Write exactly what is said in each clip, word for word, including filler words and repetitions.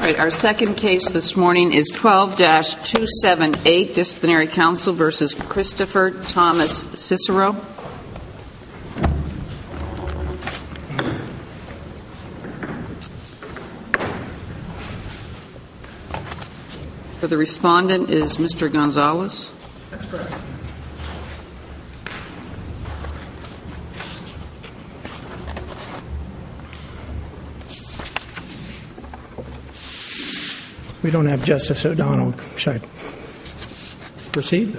right, our second case this morning is twelve dash two seven eight, Disciplinary Counsel versus Christopher Thomas Cicero. For the respondent is Mister Gonzalez. That's correct. We don't have Justice O'Donnell. Should I proceed?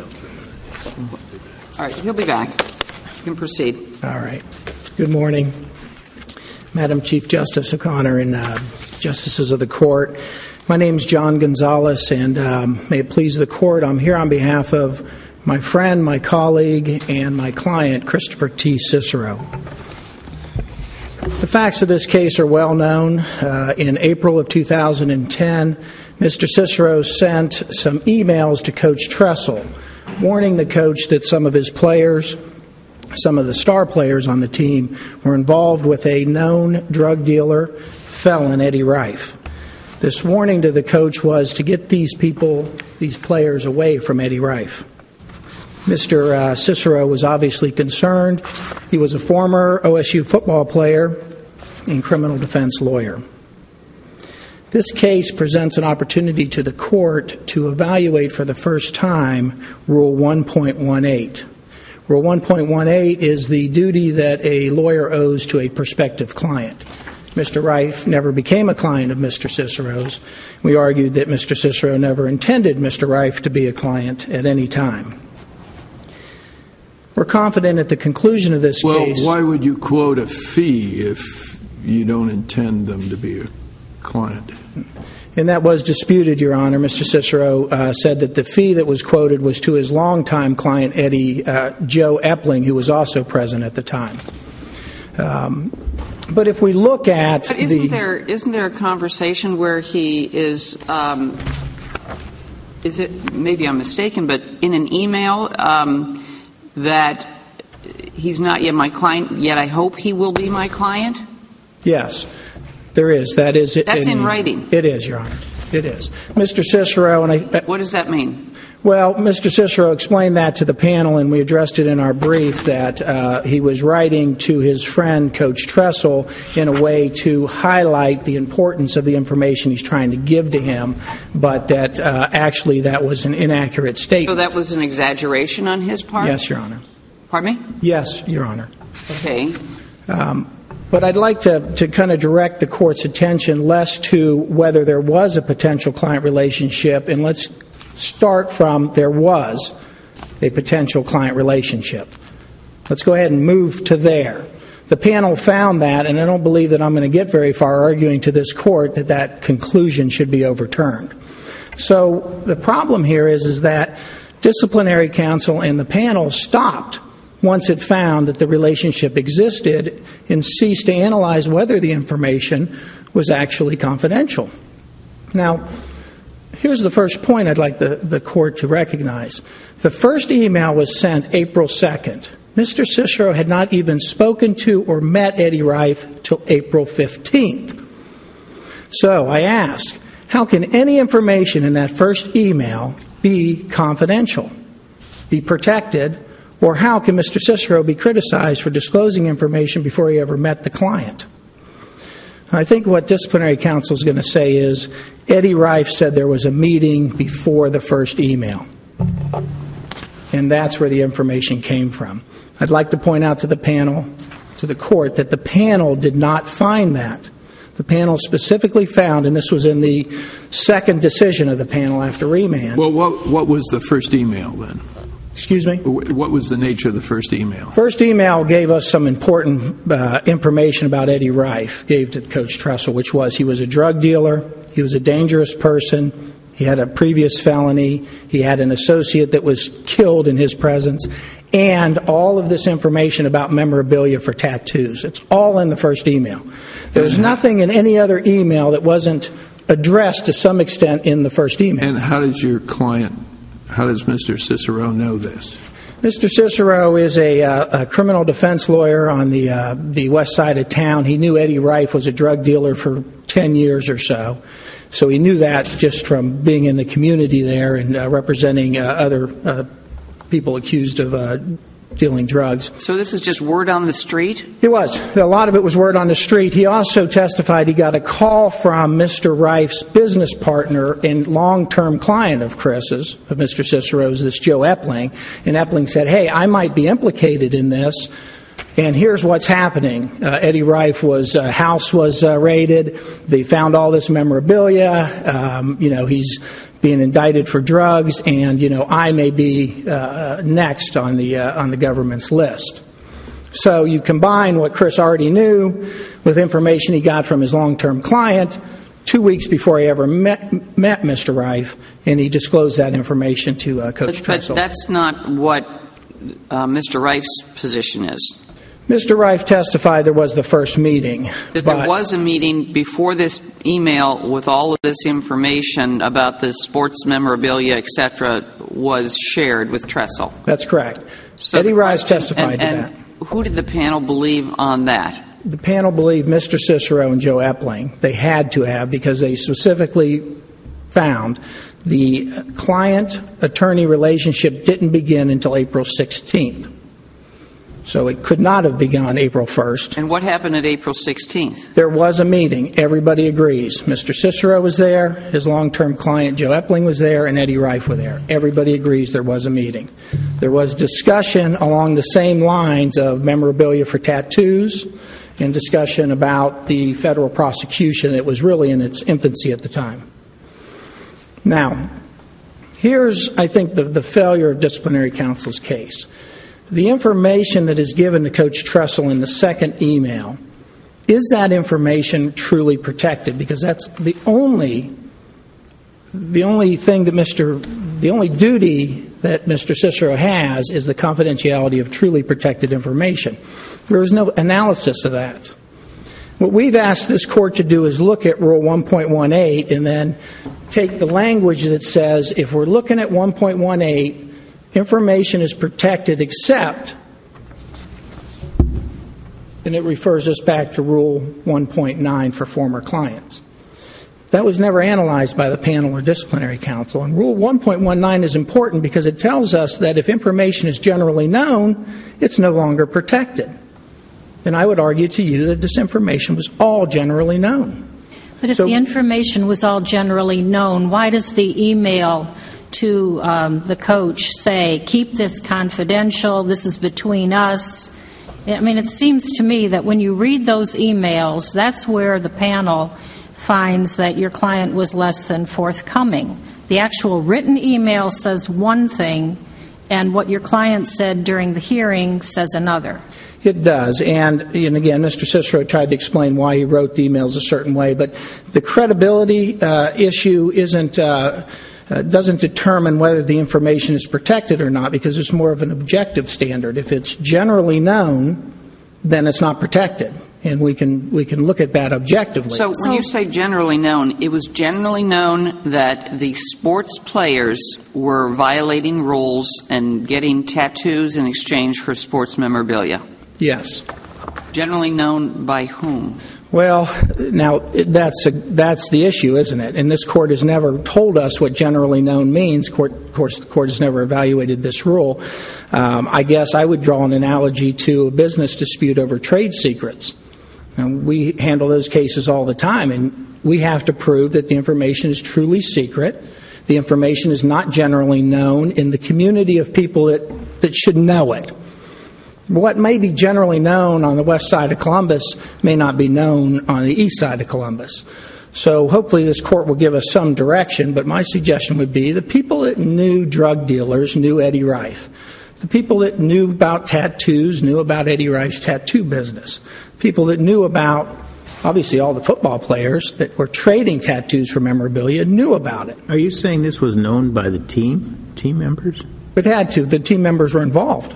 All right, he'll be back. You can proceed. All right. Good morning, Madam Chief Justice O'Connor and uh, Justices of the Court. My name is John Gonzalez, and um, may it please the Court, I'm here on behalf of my friend, my colleague, and my client, Christopher T. Cicero. The facts of this case are well known. Uh, in April of two thousand ten, Mister Cicero sent some emails to Coach Tressel, warning the coach that some of his players, some of the star players on the team, were involved with a known drug dealer, felon Eddie Rife. This warning to the coach was to get these people, these players, away from Eddie Rife. Mister Uh, Cicero was obviously concerned. He was a former O S U football player and criminal defense lawyer. This case presents an opportunity to the court to evaluate for the first time Rule one point one eight. Rule one point one eight is the duty that a lawyer owes to a prospective client. Mister Rife never became a client of Mister Cicero's. We argued that Mister Cicero never intended Mister Rife to be a client at any time. We're confident at the conclusion of this well, case... Well, why would you quote a fee if you don't intend them to be a client? And that was disputed, Your Honor. Mister Cicero uh, said that the fee that was quoted was to his longtime client, Eddie uh, Joe Epling, who was also present at the time. Um, but if we look at but isn't the... There, isn't there a conversation where he is... Um, is it... Maybe I'm mistaken, but in an email... Um, that he's not yet my client, yet I hope he will be my client? Yes, there is. That is it. That's in, in writing. It is, Your Honor. It is. Mister Cicero, and I... Uh, what does that mean? Well, Mister Cicero explained that to the panel, and we addressed it in our brief, that uh, he was writing to his friend, Coach Tressel, in a way to highlight the importance of the information he's trying to give to him, but that uh, actually that was an inaccurate statement. So that was an exaggeration on his part? Yes, Your Honor. Pardon me? Yes, Your Honor. Okay. Um, but I'd like to, to kind of direct the Court's attention less to whether there was a potential client relationship, and let's start from there was a potential client relationship. Let's go ahead and move to there. The panel found that, and I don't believe that I'm going to get very far arguing to this Court that that conclusion should be overturned. So the problem here is, is that disciplinary counsel and the panel stopped once it found that the relationship existed and ceased to analyze whether the information was actually confidential. Now, here's the first point I'd like the, the Court to recognize. The first email was sent April second. Mister Cicero had not even spoken to or met Eddie Rife till April fifteenth. So I ask, how can any information in that first email be confidential, be protected, or how can Mister Cicero be criticized for disclosing information before he ever met the client? I think what disciplinary counsel is going to say is Eddie Rife said there was a meeting before the first email, and that's where the information came from. I'd like to point out to the panel, to the Court, that the panel did not find that. The panel specifically found, and this was in the second decision of the panel after remand. Well, what, what was the first email then? Excuse me? What was the nature of the first email? First email gave us some important uh, information about Eddie Rife, gave to Coach Tressel, which was he was a drug dealer, he was a dangerous person, he had a previous felony, he had an associate that was killed in his presence, and all of this information about memorabilia for tattoos. It's all in the first email. There's nothing in any other email that wasn't addressed to some extent in the first email. And how does your client, how does Mister Cicero know this? Mister Cicero is a, uh, a criminal defense lawyer on the uh, the west side of town. He knew Eddie Rife was a drug dealer for ten years or so. So he knew that just from being in the community there and uh, representing uh, other uh, people accused of uh, dealing drugs. So this is just word on the street? It was. A lot of it was word on the street. He also testified he got a call from Mister Reif's business partner and long-term client of Chris's, of Mister Cicero's, this Joe Epling. And Epling said, hey, I might be implicated in this. And here's what's happening. Uh, Eddie Reif was, uh, house was uh, raided. They found all this memorabilia. Um, you know, he's being indicted for drugs, and, you know, I may be uh, next on the, uh, on the government's list. So you combine what Chris already knew with information he got from his long-term client two weeks before he ever met, met Mister Reif, and he disclosed that information to uh, Coach but, Tressel. But that's not what uh, Mister Reif's position is. Mister Reif testified there was the first meeting. That there was a meeting before this email with all of this information about the sports memorabilia, et cetera, was shared with Tressel. That's correct. So Eddie Reif testified and, and to that. Who did the panel believe on that? The panel believed Mister Cicero and Joe Epling. They had to have, because they specifically found the client-attorney relationship didn't begin until April sixteenth. So it could not have begun April first. And what happened at April sixteenth? There was a meeting. Everybody agrees. Mister Cicero was there, his long-term client Joe Epling was there, and Eddie Reif were there. Everybody agrees there was a meeting. There was discussion along the same lines of memorabilia for tattoos and discussion about the federal prosecution that was really in its infancy at the time. Now, here's, I think, the, the failure of disciplinary counsel's case. The information that is given to Coach Tressel in the second email, is that information truly protected? Because that's the only, the only thing that Mister the only duty that Mister Cicero has is the confidentiality of truly protected information. There is no analysis of that. What we've asked this court to do is look at Rule one point one eight and then take the language that says if we're looking at one point one eight, information is protected except, and it refers us back to Rule one point nine for former clients. That was never analyzed by the panel or disciplinary counsel. And Rule one point one nine is important because it tells us that if information is generally known, it's no longer protected. And I would argue to you that this information was all generally known. But if so, the information was all generally known, why does the email to um, the coach say, keep this confidential, this is between us? I mean, it seems to me that when you read those emails, that's where the panel finds that your client was less than forthcoming. The actual written email says one thing, and what your client said during the hearing says another. It does. And, and again, Mister Cicero tried to explain why he wrote the emails a certain way. But the credibility uh, issue isn't... Uh, Uh, doesn't determine whether the information is protected or not, because it's more of an objective standard. If it's generally known, then it's not protected, and we can we can look at that objectively. So when you say generally known, it was generally known that the sports players were violating rules and getting tattoos in exchange for sports memorabilia? Yes. Generally known by whom? Well, now, that's a, that's the issue, isn't it? And this court has never told us what generally known means. Court, of course, the court has never evaluated this rule. Um, I guess I would draw an analogy to a business dispute over trade secrets. And we handle those cases all the time, and we have to prove that the information is truly secret. The information is not generally known in the community of people that, that should know it. What may be generally known on the west side of Columbus may not be known on the east side of Columbus. So hopefully this court will give us some direction, but my suggestion would be the people that knew drug dealers knew Eddie Reif. The people that knew about tattoos knew about Eddie Reif's tattoo business. People that knew about, obviously, all the football players that were trading tattoos for memorabilia knew about it. Are you saying this was known by the team, team members? It had to. The team members were involved.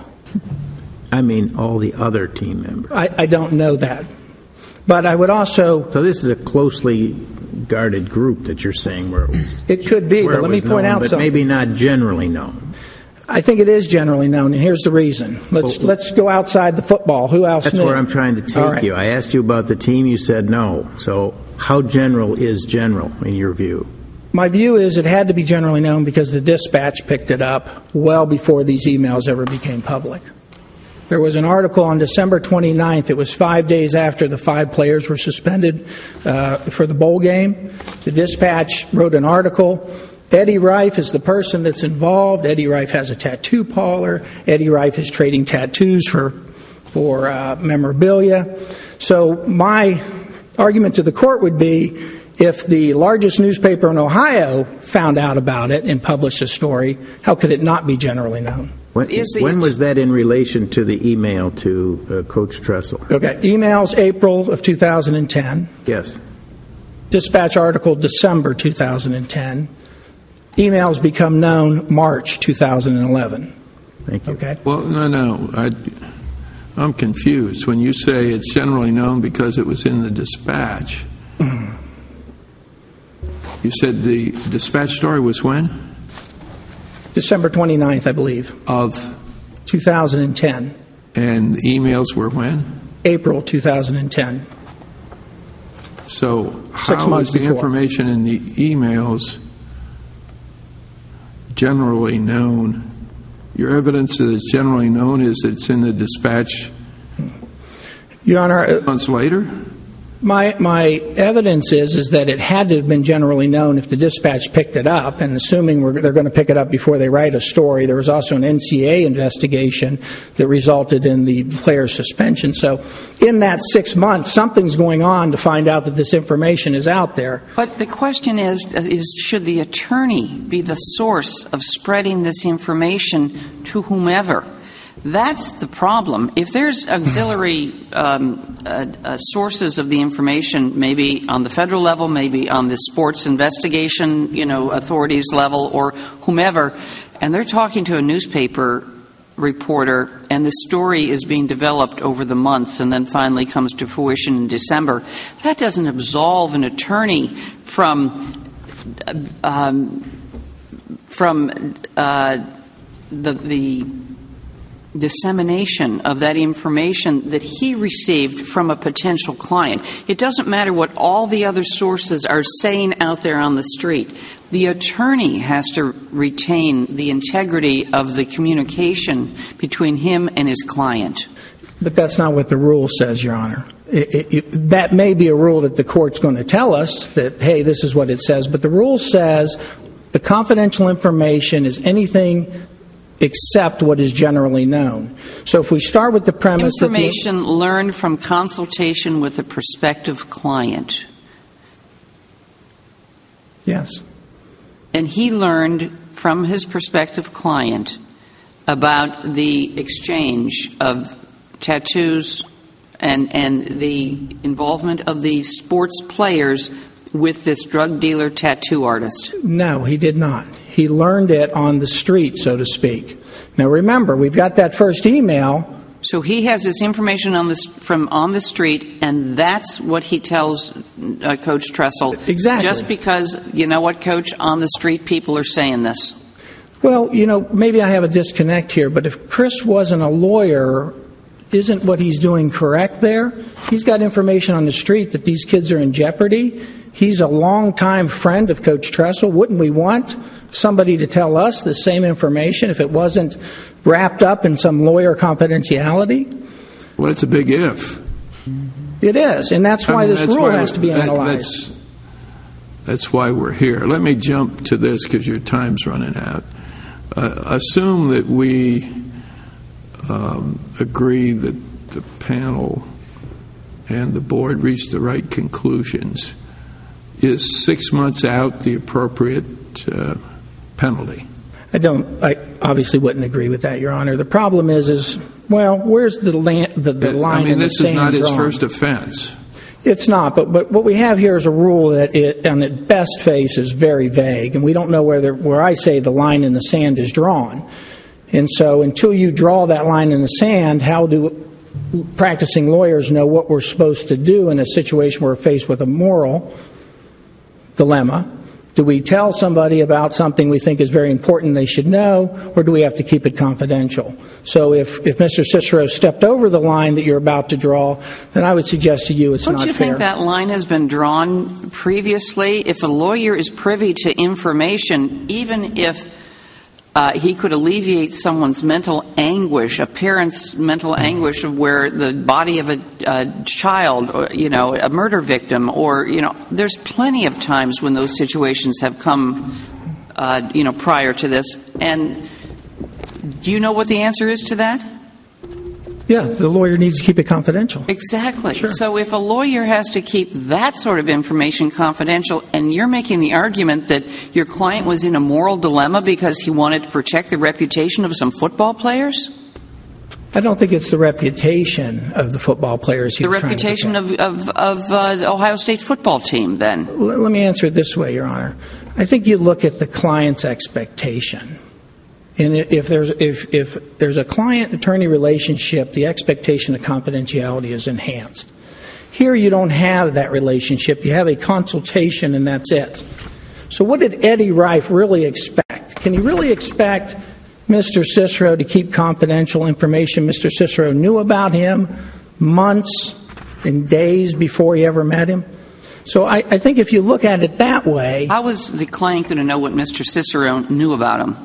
I mean all the other team members. I, I don't know that. But I would also... So this is a closely guarded group that you're saying where it was, it could be, where but let it me was point known, out but something. maybe not generally known. I think it is generally known, and here's the reason. Let's Well, let's go outside the football. Who else That's knew? where I'm trying to take All right. you. I asked you about the team. You said no. So how general is general in your view? My view is it had to be generally known because the dispatch picked it up well before these emails ever became public. There was an article on December twenty-ninth. It was five days after the five players were suspended uh, for the bowl game. The dispatch wrote an article. Eddie Reif is the person that's involved. Eddie Reif has a tattoo parlor. Eddie Reif is trading tattoos for, for uh, memorabilia. So my argument to the court would be if the largest newspaper in Ohio found out about it and published a story, how could it not be generally known? When, Is the- when was that in relation to the email to uh, Coach Tressel? Okay, emails April of two thousand ten. Yes. Dispatch article December two thousand ten. Emails become known March two thousand eleven. Thank you. Okay? Well, no, no. I, I'm confused. When you say it's generally known because it was in the dispatch, you said the dispatch story was when? December twenty-ninth, I believe, Of, two thousand ten. and the emails were when? April two thousand ten. So Six how months is the before. information in the emails generally known? Your evidence that it's generally known is it's in the dispatch Your Honor, months later? my my evidence is is that it had to have been generally known if the dispatch picked it up, and assuming we're, they're going to pick it up before they write a story. There was also an N C A A investigation that resulted in the player's suspension. So in that six months, something's going on to find out that this information is out there. But the question is, is should the attorney be the source of spreading this information to whomever? That's the problem. If there's auxiliary um, uh, uh, sources of the information, maybe on the federal level, maybe on the sports investigation, you know, authorities level, or whomever, and they're talking to a newspaper reporter, and the story is being developed over the months and then finally comes to fruition in December, that doesn't absolve an attorney from um, from uh, the the dissemination of that information that he received from a potential client. It doesn't matter what all the other sources are saying out there on the street. The attorney has to retain the integrity of the communication between him and his client. But that's not what the rule says, Your Honor. It, it, it, that may be a rule that the court's going to tell us that, hey, this is what it says, but the rule says the confidential information is anything except what is generally known. So if we start with the premise Information that the, learned from consultation with a prospective client. yes, And he learned from his prospective client about the exchange of tattoos and, and the involvement of the sports players with this drug dealer tattoo artist. no, he did not. He learned it on the street, so to speak. Now remember, we've got that first email. So he has this information on this from on the street, and that's what he tells uh, Coach Tressel. Exactly. Just because, you know what, Coach, on the street people are saying this. Well, you know, maybe I have a disconnect here, but if Chris wasn't a lawyer, isn't what he's doing correct there? He's got information on the street that these kids are in jeopardy. He's a longtime friend of Coach Tressel. Wouldn't we want somebody to tell us the same information if it wasn't wrapped up in some lawyer confidentiality? Well, it's a big if. It is, and that's why I mean, this that's rule why- has to be that- analyzed. That's, that's why we're here. Let me jump to this because your time's running out. Uh, assume that we um, agree that the panel and the board reached the right conclusions. Is six months out the appropriate uh, penalty? I don't. I obviously wouldn't agree with that, Your Honor. The problem is, is well, where's the, land, the, the line I mean, in the this is sand not his drawn? first offense. It's not, but, but what we have here is a rule that, it, on its best face, is very vague, and we don't know where, the, where I say the line in the sand is drawn. And so until you draw that line in the sand, how do practicing lawyers know what we're supposed to do in a situation where we're faced with a moral dilemma Do we tell somebody about something we think is very important they should know, or do we have to keep it confidential? So if, if Mister Cicero stepped over the line that you're about to draw, then I would suggest to you it's Don't not fair. you think that line has been drawn previously? If a lawyer is privy to information, even if uh, he could alleviate someone's mental anguish, a parent's mental anguish of where the body of a, a child, or, you know, a murder victim, or, you know, there's plenty of times when those situations have come, uh, you know, prior to this. And do you know what the answer is to that? Yeah, the lawyer needs to keep it confidential. Exactly. Sure. So if a lawyer has to keep that sort of information confidential, and you're making the argument that your client was in a moral dilemma because he wanted to protect the reputation of some football players? I don't think it's the reputation of the football players he The was trying to reputation protect. of, of, of uh, the Ohio State football team, then? L- let me answer it this way, Your Honor. I think you look at the client's expectation. And if there's if, if there's a client-attorney relationship, the expectation of confidentiality is enhanced. Here you don't have that relationship. You have a consultation, and that's it. So what did Eddie Reif really expect? Can he really expect Mister Cicero to keep confidential information Mister Cicero knew about him months and days before he ever met him? So I, I think if you look at it that way... How was the client going to know what Mister Cicero knew about him?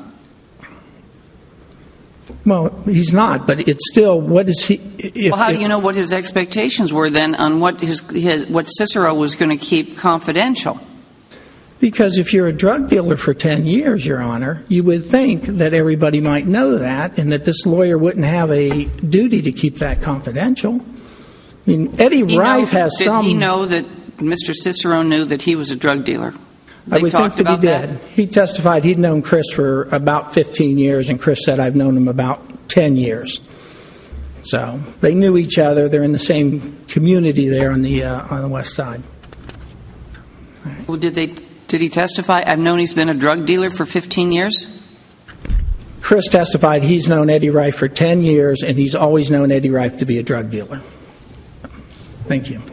Well, he's not, but it's still, what is he... If, Well, how if, do you know what his expectations were then on what his, his what Cicero was going to keep confidential? Because if you're a drug dealer for ten years, Your Honor, you would think that everybody might know that and that this lawyer wouldn't have a duty to keep that confidential. I mean, Eddie He Reif know, has did some... Did he know that Mister Cicero knew that he was a drug dealer? They I would think talked that he about did. that? He testified he'd known Chris for about fifteen years, and Chris said, I've known him about ten years. So they knew each other. They're in the same community there on the uh, on the west side. Well, did they? Did he testify? I've known he's been a drug dealer for fifteen years. Chris testified he's known Eddie Reif for ten years, and he's always known Eddie Reif to be a drug dealer. Thank you.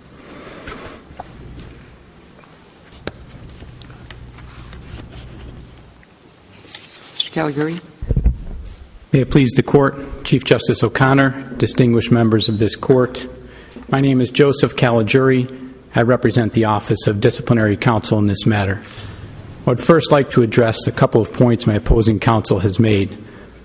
Mister Caligari? May it please the Court, Chief Justice O'Connor, distinguished members of this Court. My name is Joseph Caligari. I represent the Office of Disciplinary Counsel in this matter. I would first like to address a couple of points my opposing counsel has made.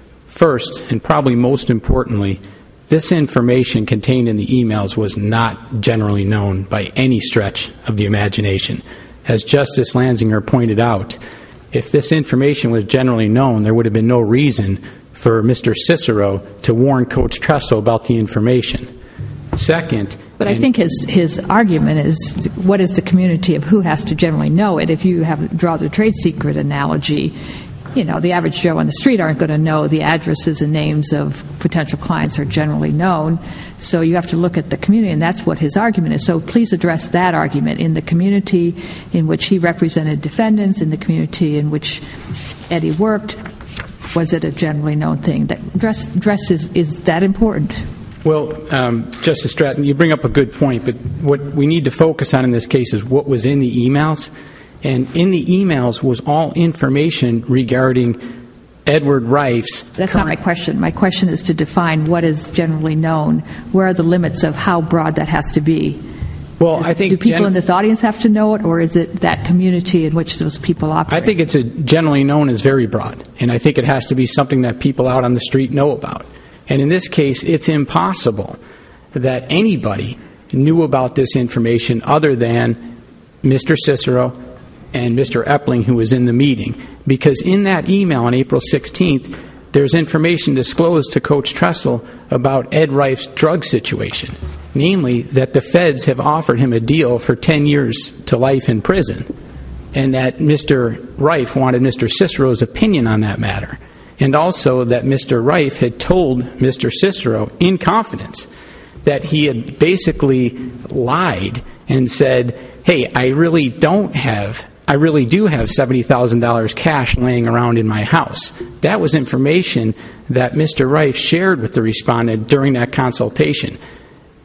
First, and probably most importantly, this information contained in the emails was not generally known by any stretch of the imagination. As Justice Lanzinger pointed out, if this information was generally known, there would have been no reason for Mister Cicero to warn Coach Tressel about the information. Second, But I think his his argument is, what is the community of who has to generally know it? If you have draw the trade secret analogy, you know, the average Joe on the street aren't going to know the addresses and names of potential clients are generally known. So you have to look at the community, and that's what his argument is. So please address that argument. In the community in which he represented defendants, in the community in which Eddie worked, was it a generally known thing? That dress, dress is, is that important? Well, um, Justice Stratton, you bring up a good point, but what we need to focus on in this case is what was in the emails. And in the emails was all information regarding Edward Reif's... That's not my question. My question is to define what is generally known. Where are the limits of how broad that has to be? Well, Is, I think... do people gen- in this audience have to know it, or is it that community in which those people operate? I think it's a generally known as very broad, and I think it has to be something that people out on the street know about. And in this case, it's impossible that anybody knew about this information other than Mister Cicero and Mister Epling, who was in the meeting. Because in that email on April sixteenth, there's information disclosed to Coach Tressel about Ed Reif's drug situation, namely that the feds have offered him a deal for ten years to life in prison, and that Mister Reif wanted Mister Cicero's opinion on that matter. And also that Mister Reif had told Mister Cicero in confidence that he had basically lied and said, hey, I really don't have, I really do have seventy thousand dollars cash laying around in my house. That was information that Mister Reif shared with the respondent during that consultation.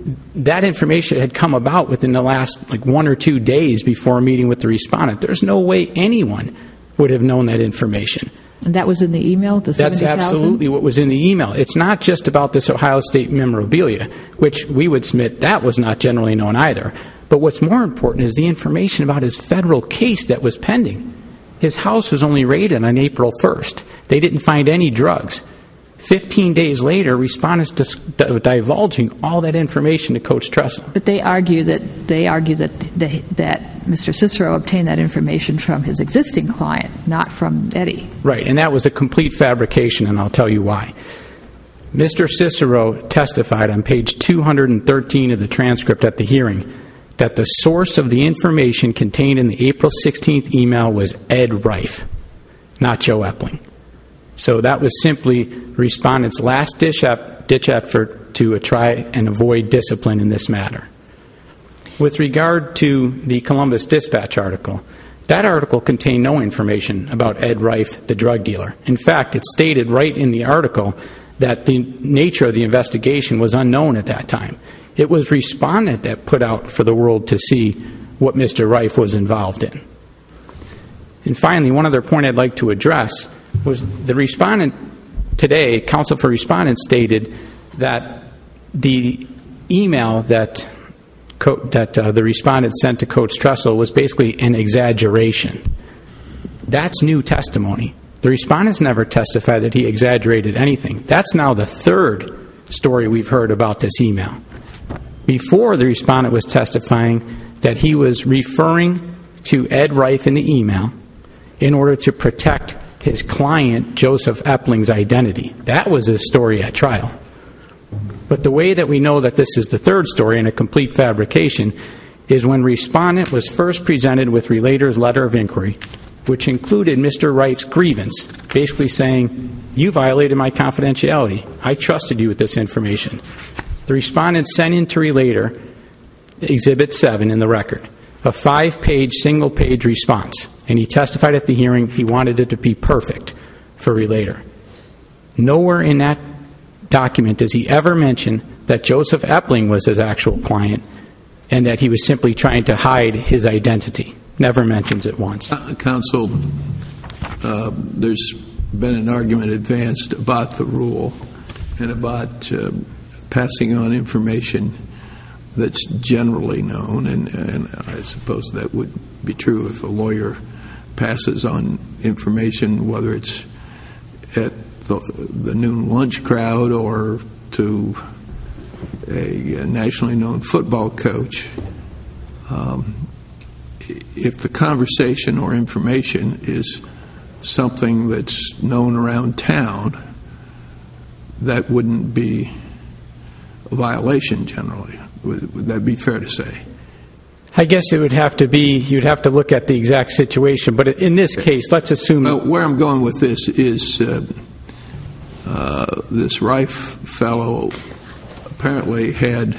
that information had come about within the last like one or two days before a meeting with the respondent. There's no way anyone would have known that information. And that was in the email, the That's seventy thousand? absolutely what was in the email. It's not just about this Ohio State memorabilia, which we would submit that was not generally known either. But what's more important is the information about his federal case that was pending. His house was only raided on April first. They didn't find any drugs. Fifteen days later, respondents dis- divulging all that information to Coach Tressel. But they argue that they argue that they, that Mister Cicero obtained that information from his existing client, not from Eddie. Right, and that was a complete fabrication, and I'll tell you why. Mister Cicero testified on page two hundred thirteen of the transcript at the hearing that the source of the information contained in the April sixteenth email was Ed Reif, not Joe Epling. So that was simply respondent's last ditch effort to try and avoid discipline in this matter. With regard to the Columbus Dispatch article, that article contained no information about Ed Reif, the drug dealer. In fact, it stated right in the article that the nature of the investigation was unknown at that time. It was respondent that put out for the world to see what Mister Reif was involved in. And finally, one other point I'd like to address was the respondent today, counsel for respondent, stated that the email that co- that uh, the respondent sent to Coach Tressel was basically an exaggeration. That's new testimony. The respondent's never testified that he exaggerated anything. That's now the third story we've heard about this email. Before, the respondent was testifying that he was referring to Ed Reif in the email in order to protect his client, Joseph Epling's identity. That was his story at trial. But the way that we know that this is the third story and a complete fabrication is when respondent was first presented with relator's letter of inquiry, which included Mister Reif's grievance, basically saying, you violated my confidentiality. I trusted you with this information. The respondent sent in to relator Exhibit seven in the record, a five-page, single-page response. And he testified at the hearing he wanted it to be perfect for relator. Nowhere in that document does he ever mention that Joseph Epling was his actual client and that he was simply trying to hide his identity. Never mentions it once. Uh, counsel, uh, there's been an argument advanced about the rule and about uh, passing on information that's generally known, and, and I suppose that would be true if a lawyer passes on information, whether it's at the, the noon lunch crowd or to a, a nationally known football coach. Um, if the conversation or information is something that's known around town, that wouldn't be a violation generally. Would, would that be fair to say? I guess it would have to be, you'd have to look at the exact situation. But in this case, let's assume... Well, where I'm going with this is uh, uh, this Reif fellow apparently had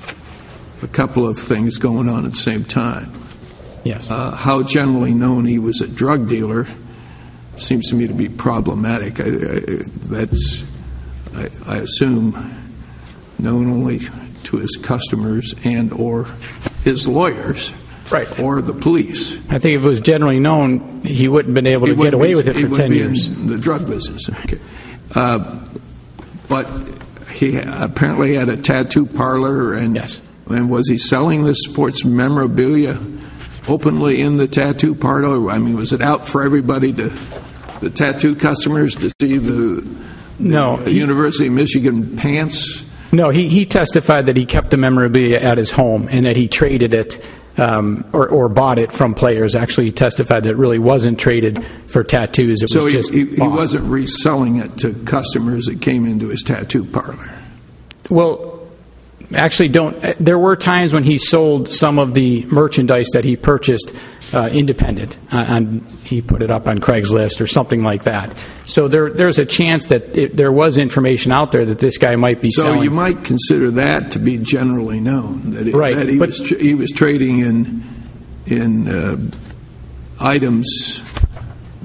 a couple of things going on at the same time. Yes. Uh, how generally known he was a drug dealer seems to me to be problematic. I, I, that's, I, I assume, known only to his customers and or his lawyers, right, or the police. I think if it was generally known, he wouldn't have been able to get away be, with it for ten be years. In the drug business. Okay. Uh, but he apparently had a tattoo parlor, and yes. And was he selling the sports memorabilia openly in the tattoo parlor? I mean, was it out for everybody to, the tattoo customers, to see the, the no, he, University of Michigan pants? No, he, he testified that he kept the memorabilia at his home and that he traded it um, or, or bought it from players. Actually, he testified that it really wasn't traded for tattoos. It so was he, just he, bought. he wasn't reselling it to customers that came into his tattoo parlor? Well, actually, don't. There were times when he sold some of the merchandise that he purchased uh, independent, uh, and he put it up on Craigslist or something like that. So there, there's a chance that it, there was information out there that this guy might be so selling. So you might consider that to be generally known, that, it, right, that he but, was he was trading in in uh, items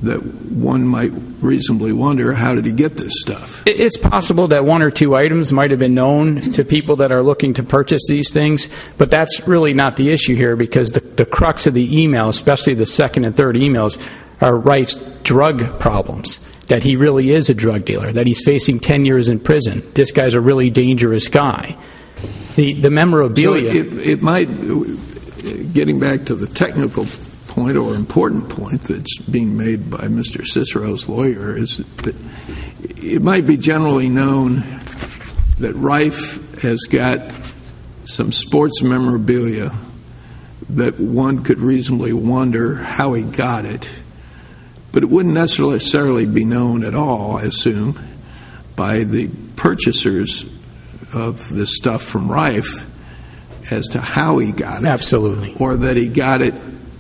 that one might reasonably wonder, how did he get this stuff? It's possible that one or two items might have been known to people that are looking to purchase these things, but that's really not the issue here, because the, the crux of the email, especially the second and third emails, are Reif's drug problems, that he really is a drug dealer, that he's facing ten years in prison. This guy's a really dangerous guy. The, the memorabilia... So it, it might, getting back to the technical point or important point that's being made by Mister Cicero's lawyer, is that it might be generally known that Reif has got some sports memorabilia that one could reasonably wonder how he got it, but it wouldn't necessarily be known at all, I assume, by the purchasers of the stuff from Reif as to how he got it. Absolutely. Or that he got it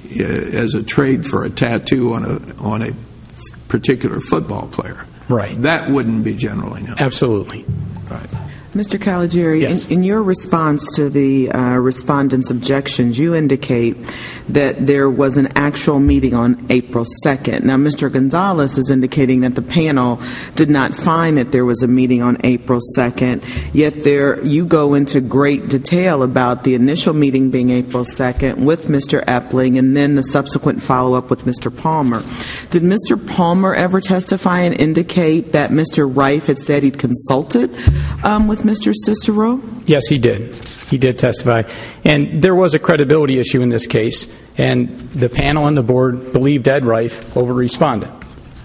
as a trade for a tattoo on a on a particular football player. Right. That wouldn't be generally known. Absolutely. Right. Mister Caligiuri, Yes. in, in your response to the uh, respondents' objections, you indicate that there was an actual meeting on April second. Now, Mister Gonzalez is indicating that the panel did not find that there was a meeting on April second, yet there you go into great detail about the initial meeting being April second with Mister Epling and then the subsequent follow-up with Mister Palmer. Did Mister Palmer ever testify and indicate that Mister Reif had said he'd consulted um, with Mister Cicero? Yes, he did. He did testify. And there was a credibility issue in this case, and the panel and the board believed Ed Reif over respondent.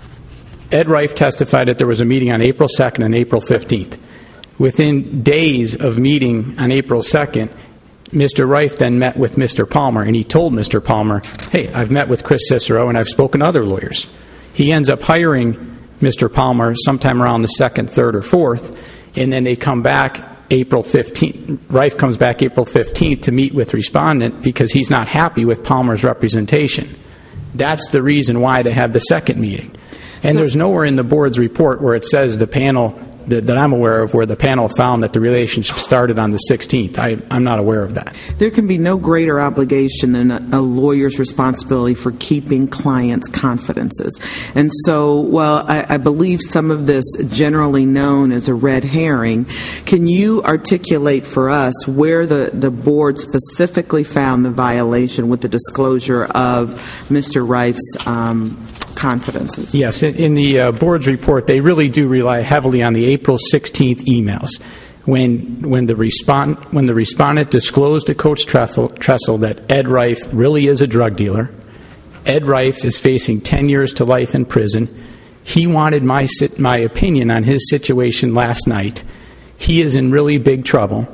Ed Reif testified that there was a meeting on April second and April fifteenth. Within days of meeting on April second, Mister Reif then met with Mister Palmer, and he told Mister Palmer, hey, I've met with Chris Cicero and I've spoken to other lawyers. He ends up hiring Mister Palmer sometime around the second, third, or fourth, and then they come back April fifteenth. Reif comes back April fifteenth to meet with respondent because he's not happy with Palmer's representation. That's the reason why they have the second meeting. And so, there's nowhere in the board's report where it says the panel, that, that I'm aware of, where the panel found that the relationship started on the sixteenth. I, I'm not aware of that. There can be no greater obligation than a, a lawyer's responsibility for keeping clients' confidences. And so, while I, I believe some of this generally known as a red herring, can you articulate for us where the, the board specifically found the violation with the disclosure of Mister Reif's um, confidences? Yes, in, in the uh, board's report, they really do rely heavily on the April sixteenth emails, when when the respond when the respondent disclosed to Coach Tressel, Tressel that Ed Reif really is a drug dealer. Ed Reif is facing ten years to life in prison. He wanted my sit, my opinion on his situation last night. He is in really big trouble,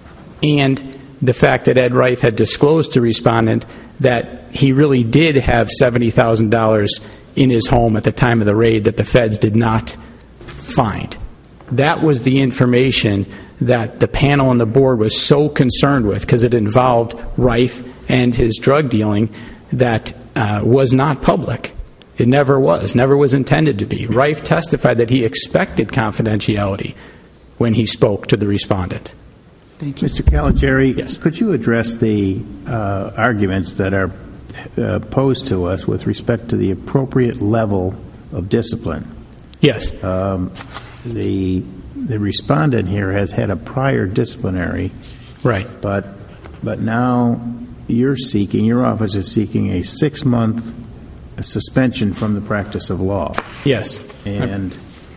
and the fact that Ed Reif had disclosed to respondent that he really did have seventy thousand dollars in his home at the time of the raid that the feds did not find. That was the information that the panel and the board was so concerned with, because it involved Reif and his drug dealing that uh, was not public. It never was, never was intended to be. Reif testified that he expected confidentiality when he spoke to the respondent. Thank you. Mister Caligiuri, yes. Could you address the uh, arguments that are uh, posed to us with respect to the appropriate level of discipline? Yes. Um, the the respondent here has had a prior disciplinary, right, but but now you're seeking, your office is seeking a six month suspension from the practice of law. Yes. And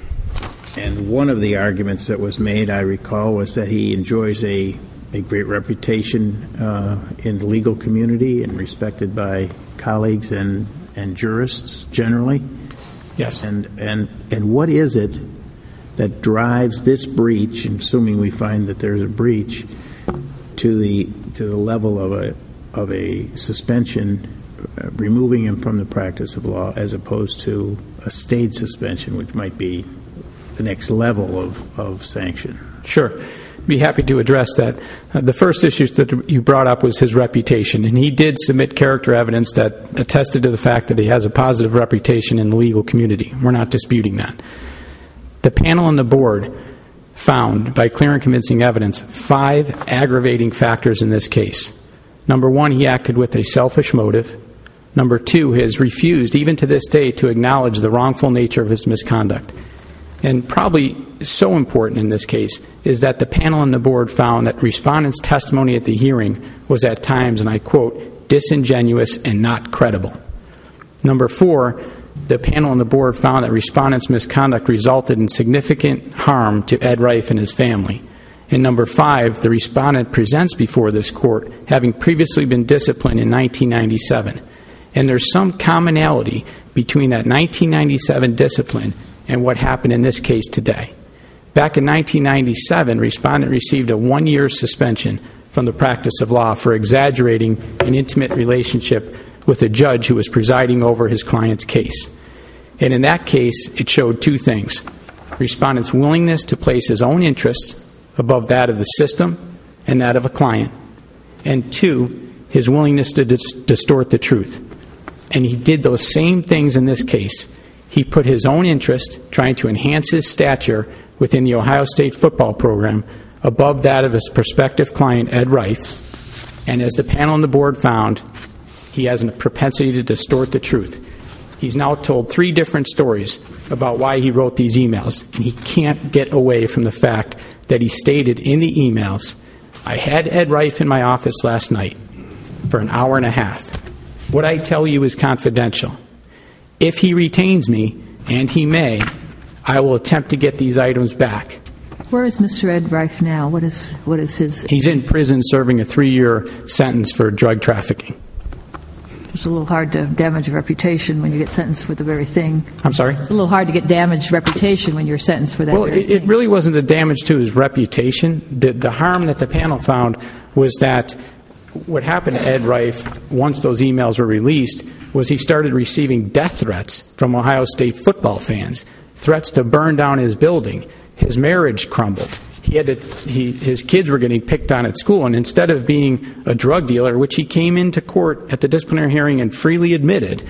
and one of the arguments that was made, I recall, was that he enjoys a a great reputation uh, in the legal community and respected by colleagues and and jurists generally. Yes. And and and what is it that drives this breach, assuming we find that there's a breach, to the to the level of a of a suspension, uh, removing him from the practice of law, as opposed to a stayed suspension, which might be the next level of, of sanction? Sure. Be happy to address that. Uh, the first issue that you brought up was his reputation, and he did submit character evidence that attested to the fact that he has a positive reputation in the legal community. We're not disputing that. The panel and the board found, by clear and convincing evidence, five aggravating factors in this case. Number one, he acted with a selfish motive. Number two, has refused, even to this day, to acknowledge the wrongful nature of his misconduct. And probably so important in this case is that the panel and the board found that respondent's testimony at the hearing was at times, and I quote, disingenuous and not credible. Number four, the panel and the board found that respondent's misconduct resulted in significant harm to Ed Rife and his family. And number five, the respondent presents before this court having previously been disciplined in nineteen ninety-seven. And there's some commonality between that nineteen ninety-seven discipline and what happened in this case today. Back in nineteen ninety-seven, respondent received a one-year suspension from the practice of law for exaggerating an intimate relationship with a judge who was presiding over his client's case. And in that case, it showed two things: respondent's willingness to place his own interests above that of the system and that of a client, and two, his willingness to dis- distort the truth. And he did those same things in this case. He put his own interest, trying to enhance his stature within the Ohio State football program, above that of his prospective client, Ed Rife. And as the panel and the board found, he has a propensity to distort the truth. He's now told three different stories about why he wrote these emails, and he can't get away from the fact that he stated in the emails, I had Ed Rife in my office last night for an hour and a half. What I tell you is confidential. If he retains me, and he may, I will attempt to get these items back. Where is Mister Ed Rife now? What is what is his... He's in prison serving a three-year sentence for drug trafficking. It's a little hard to damage a reputation when you get sentenced for the very thing. I'm sorry? It's a little hard to get damaged reputation when you're sentenced for that well, very it, thing. it really wasn't the damage to his reputation. The, the harm that the panel found was that what happened to Ed Rife, once those emails were released, was he started receiving death threats from Ohio State football fans, threats to burn down his building. His marriage crumbled. He had to, he, his kids were getting picked on at school, and instead of being a drug dealer, which he came into court at the disciplinary hearing and freely admitted,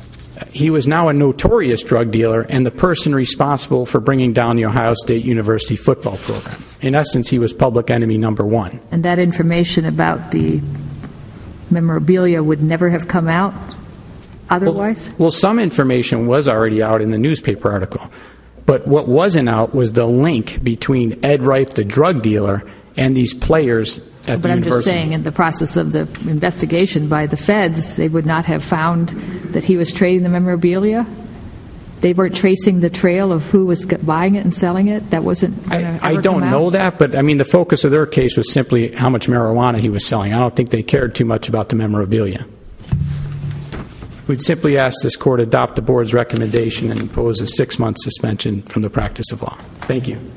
he was now a notorious drug dealer and the person responsible for bringing down the Ohio State University football program. In essence, he was public enemy number one. And that information about the memorabilia would never have come out otherwise? Well, well, some information was already out in the newspaper article. But what wasn't out was the link between Ed Rife, the drug dealer, and these players at but the I'm university. But I'm just saying, in the process of the investigation by the feds, they would not have found that he was trading the memorabilia? They weren't tracing the trail of who was buying it and selling it? That wasn't going to ever I, I don't come know out? that, but I mean, the focus of their case was simply how much marijuana he was selling. I don't think they cared too much about the memorabilia. We'd simply ask this court adopt the board's recommendation and impose a six-month suspension from the practice of law. Thank you.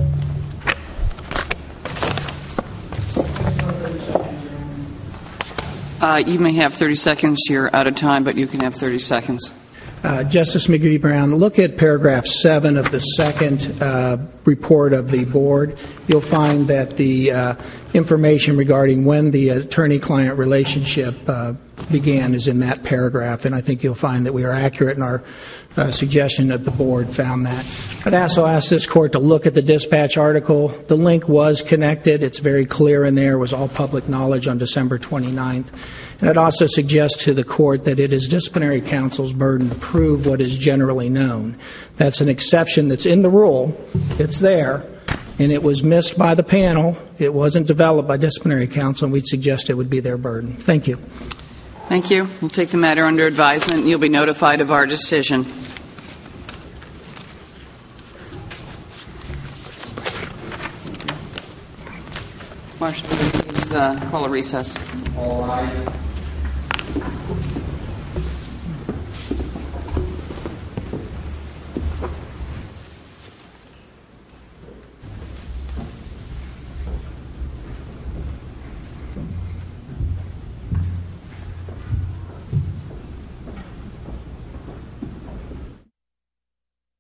Uh, you may have thirty seconds. You're out of time, but you can have thirty seconds. Uh, Justice McGee-Brown, look at paragraph seven of the second uh, report of the board. You'll find that the uh, information regarding when the attorney-client relationship uh, began is in that paragraph, and I think you'll find that we are accurate in our uh, suggestion that the board found that. I'd also ask this court to look at the dispatch article. The link was connected. It's very clear in there. It was all public knowledge on December twenty-ninth. And I'd also suggest to the court that it is disciplinary counsel's burden to prove what is generally known. That's an exception that's in the rule. It's there. And it was missed by the panel. It wasn't developed by disciplinary counsel, and we'd suggest it would be their burden. Thank you. Thank you. We'll take the matter under advisement, and you'll be notified of our decision. Marshal, please uh, call a recess. All rise.